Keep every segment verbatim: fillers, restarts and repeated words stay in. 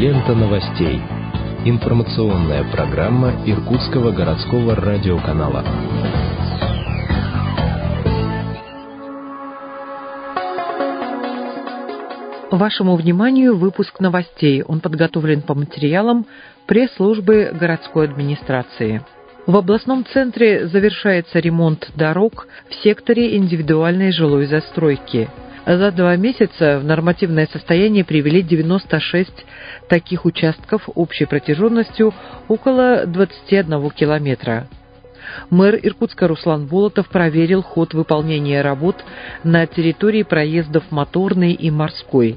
Лента новостей. Информационная программа Иркутского городского радиоканала. Вашему вниманию выпуск новостей. Он подготовлен по материалам пресс-службы городской администрации. В областном центре завершается ремонт дорог в секторе индивидуальной жилой застройки. За два месяца в нормативное состояние привели девяносто шесть таких участков общей протяженностью около двадцати одного километра. Мэр Иркутска Руслан Болотов проверил ход выполнения работ на территории проездов Моторной и Морской.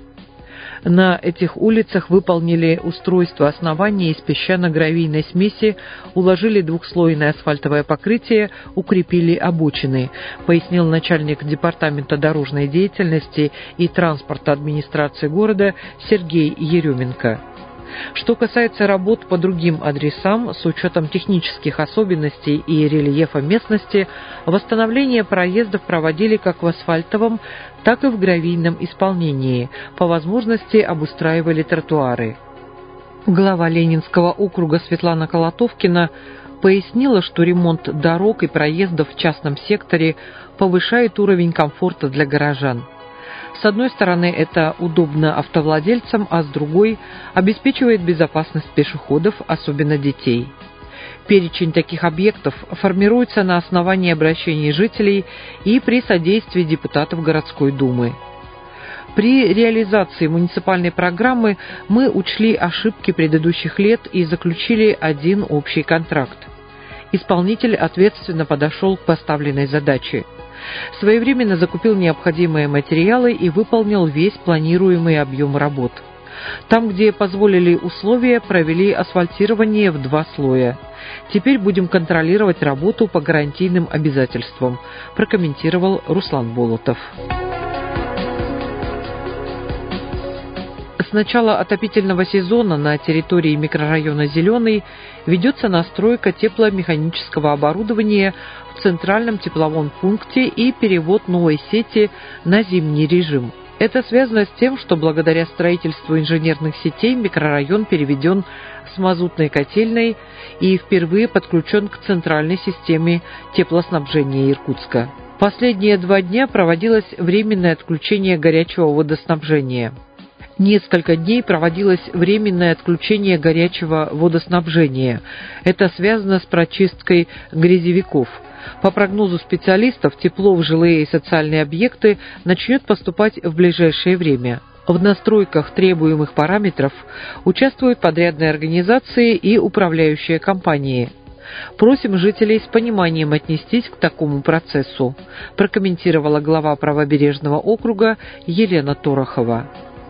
На этих улицах выполнили устройство основания из песчано-гравийной смеси, уложили двухслойное асфальтовое покрытие, укрепили обочины, пояснил начальник департамента дорожной деятельности и транспорта администрации города Сергей Еременко. Что касается работ по другим адресам, с учетом технических особенностей и рельефа местности, восстановление проездов проводили как в асфальтовом, так и в гравийном исполнении, по возможности обустраивали тротуары. Глава Ленинского округа Светлана Колотовкина пояснила, что ремонт дорог и проездов в частном секторе повышает уровень комфорта для горожан. С одной стороны, это удобно автовладельцам, а с другой – обеспечивает безопасность пешеходов, особенно детей. Перечень таких объектов формируется на основании обращений жителей и при содействии депутатов городской думы. При реализации муниципальной программы мы учли ошибки предыдущих лет и заключили один общий контракт. Исполнитель ответственно подошел к поставленной задаче. Своевременно закупил необходимые материалы и выполнил весь планируемый объем работ. Там, где позволили условия, провели асфальтирование в два слоя. Теперь будем контролировать работу по гарантийным обязательствам, прокомментировал Руслан Болотов. С начала отопительного сезона на территории микрорайона «Зеленый» ведется настройка тепломеханического оборудования в центральном тепловом пункте и перевод новой сети на зимний режим. Это связано с тем, что благодаря строительству инженерных сетей микрорайон переведен с мазутной котельной и впервые подключен к центральной системе теплоснабжения Иркутска. Последние два дня проводилось временное отключение горячего водоснабжения. Несколько дней проводилось временное отключение горячего водоснабжения. Это связано с прочисткой грязевиков. По прогнозу специалистов, тепло в жилые и социальные объекты начнет поступать в ближайшее время. В настройках требуемых параметров участвуют подрядные организации и управляющие компании. Просим жителей с пониманием отнестись к такому процессу, прокомментировала глава правобережного округа Елена Торохова.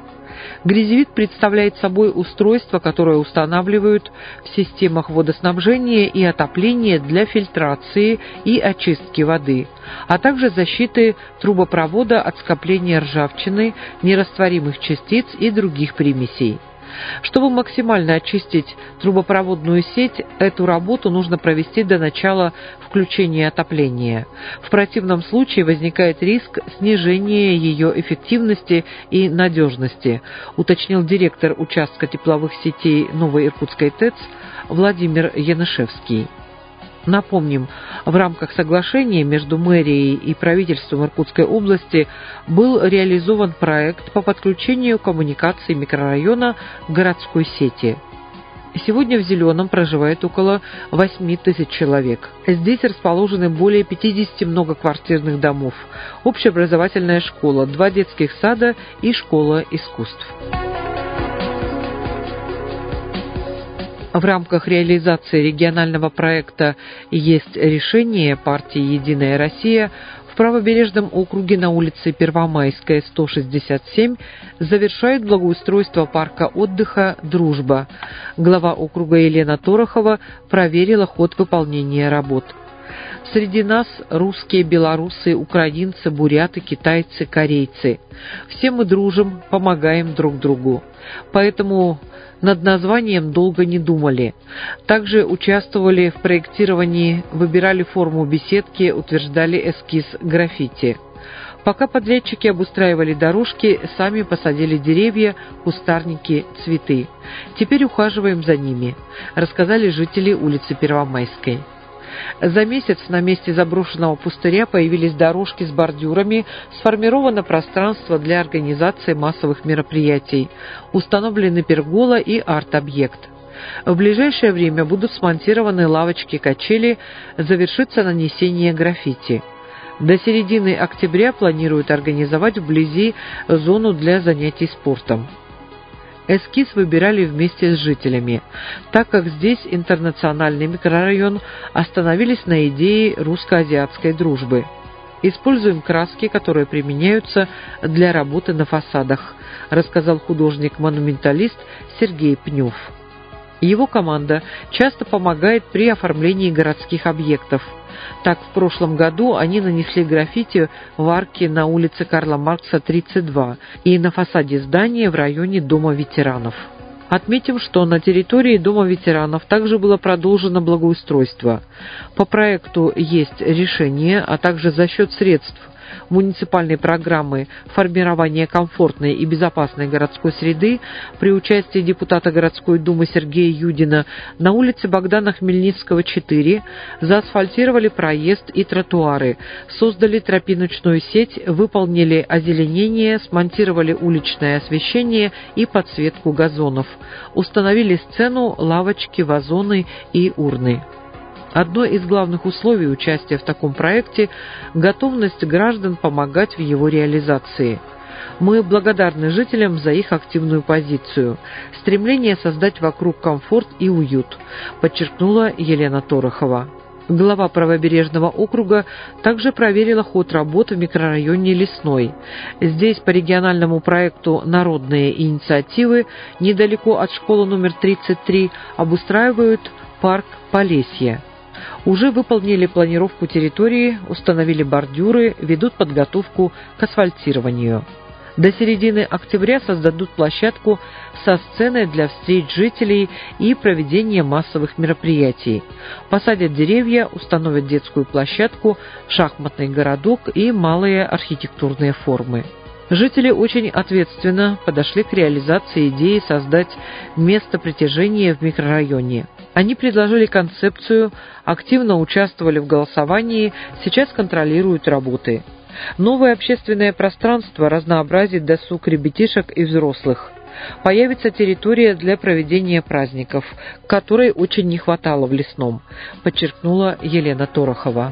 Грязевик представляет собой устройство, которое устанавливают в системах водоснабжения и отопления для фильтрации и очистки воды, а также защиты трубопровода от скопления ржавчины, нерастворимых частиц и других примесей. Чтобы максимально очистить трубопроводную сеть, эту работу нужно провести до начала включения отопления. В противном случае возникает риск снижения ее эффективности и надежности, уточнил директор участка тепловых сетей Новой Иркутской ТЭЦ Владимир Янышевский. Напомним, в рамках соглашения между мэрией и правительством Иркутской области был реализован проект по подключению коммуникаций микрорайона к городской сети. Сегодня в Зеленом проживает около восьми тысяч человек. Здесь расположены более пятидесяти многоквартирных домов, общеобразовательная школа, два детских сада и школа искусств. В рамках реализации регионального проекта «Есть решение» партии «Единая Россия» в правобережном округе на улице Первомайская, сто шестьдесят семь завершают благоустройство парка отдыха «Дружба». Глава округа Елена Торохова проверила ход выполнения работ. Среди нас русские, белорусы, украинцы, буряты, китайцы, корейцы. Все мы дружим, помогаем друг другу. Поэтому над названием долго не думали. Также участвовали в проектировании, выбирали форму беседки, утверждали эскиз граффити. Пока подрядчики обустраивали дорожки, сами посадили деревья, кустарники, цветы. Теперь ухаживаем за ними, рассказали жители улицы Первомайской. За месяц на месте заброшенного пустыря появились дорожки с бордюрами, сформировано пространство для организации массовых мероприятий, установлены пергола и арт-объект. В ближайшее время будут смонтированы лавочки-качели, завершится нанесение граффити. До середины октября планируют организовать вблизи зону для занятий спортом. Эскиз выбирали вместе с жителями, так как здесь интернациональный микрорайон, остановились на идее русско-азиатской дружбы. Используем краски, которые применяются для работы на фасадах, рассказал художник-монументалист Сергей Пнев. Его команда часто помогает при оформлении городских объектов. Так, в прошлом году они нанесли граффити в арке на улице Карла Маркса, тридцать два, и на фасаде здания в районе Дома ветеранов. Отметим, что на территории Дома ветеранов также было продолжено благоустройство. По проекту есть решение, а также за счет средств муниципальной программы формирования комфортной и безопасной городской среды при участии депутата городской думы Сергея Юдина на улице Богдана Хмельницкого, четыре, заасфальтировали проезд и тротуары, создали тропиночную сеть, выполнили озеленение, смонтировали уличное освещение и подсветку газонов, установили сцену, лавочки, вазоны и урны. Одно из главных условий участия в таком проекте – готовность граждан помогать в его реализации. Мы благодарны жителям за их активную позицию, стремление создать вокруг комфорт и уют, подчеркнула Елена Торохова. Глава правобережного округа также проверила ход работ в микрорайоне Лесной. Здесь по региональному проекту «Народные инициативы» недалеко от школы номер тридцать три обустраивают парк Полесье. Уже выполнили планировку территории, установили бордюры, ведут подготовку к асфальтированию. До середины октября создадут площадку со сценой для встреч жителей и проведения массовых мероприятий. Посадят деревья, установят детскую площадку, шахматный городок и малые архитектурные формы. Жители очень ответственно подошли к реализации идеи создать место притяжения в микрорайоне. Они предложили концепцию, активно участвовали в голосовании, сейчас контролируют работы. Новое общественное пространство разнообразит досуг ребятишек и взрослых. Появится территория для проведения праздников, которой очень не хватало в Лесном, подчеркнула Елена Торохова.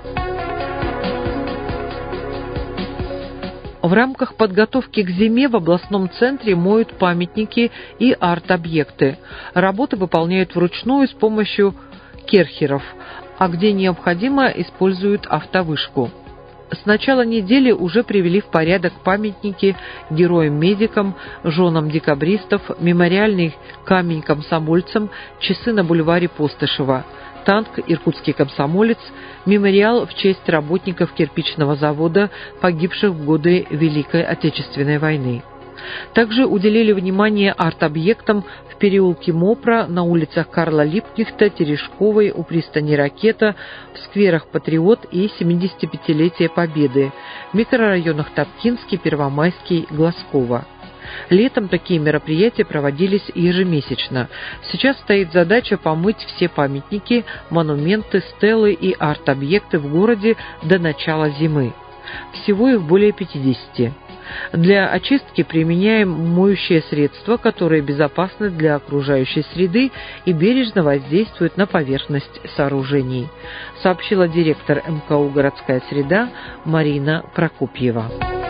В рамках подготовки к зиме в областном центре моют памятники и арт-объекты. Работы выполняют вручную с помощью керхеров, а где необходимо, используют автовышку. С начала недели уже привели в порядок памятники героям-медикам, женам декабристов, мемориальный камень комсомольцам, часы на бульваре Постышева, танк «Иркутский комсомолец», мемориал в честь работников кирпичного завода, погибших в годы Великой Отечественной войны. Также уделили внимание арт-объектам в переулке Мопра, на улицах Карла Липкнехта, Терешковой, у пристани Ракета, в скверах Патриот и семидесятипятилетия Победы, в микрорайонах Топкинский, Первомайский, Глазково. Летом такие мероприятия проводились ежемесячно. Сейчас стоит задача помыть все памятники, монументы, стелы и арт-объекты в городе до начала зимы. Всего их более пятидесяти. Для очистки применяем моющие средства, которые безопасны для окружающей среды и бережно воздействуют на поверхность сооружений, сообщила директор эм ка у «Городская среда» Марина Прокопьева.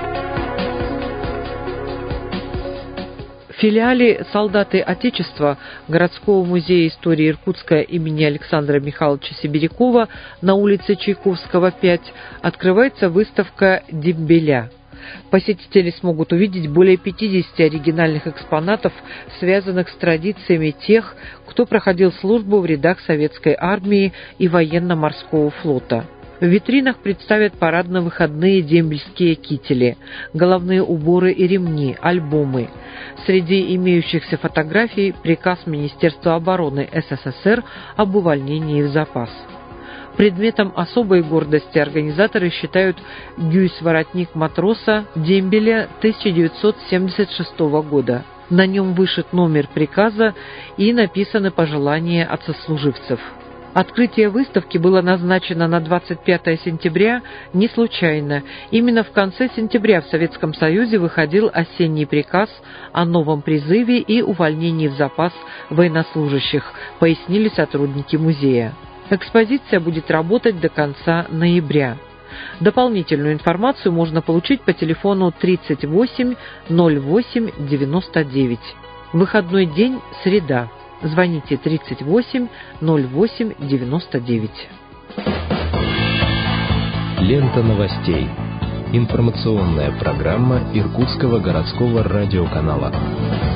В филиале «Солдаты Отечества» Городского музея истории Иркутска имени Александра Михайловича Сибирякова на улице Чайковского, пять, открывается выставка «Дембеля». Посетители смогут увидеть более пятидесяти оригинальных экспонатов, связанных с традициями тех, кто проходил службу в рядах Советской армии и военно-морского флота. В витринах представят парадно-выходные дембельские кители, головные уборы и ремни, альбомы. Среди имеющихся фотографий приказ Министерства обороны эс эс эс эр об увольнении в запас. Предметом особой гордости организаторы считают гюйс-воротник матроса дембеля тысяча девятьсот семьдесят шестого года. На нем вышит номер приказа и написаны пожелания от сослуживцев. Открытие выставки было назначено на двадцать пятое сентября не случайно. Именно в конце сентября в Советском Союзе выходил осенний приказ о новом призыве и увольнении в запас военнослужащих, пояснили сотрудники музея. Экспозиция будет работать до конца ноября. Дополнительную информацию можно получить по телефону тридцать восемь ноль восемь девяносто девять. Выходной день – среда. Звоните тридцать восемь ноль восемь девяносто девять. Лента новостей. Информационная программа Иркутского городского радиоканала.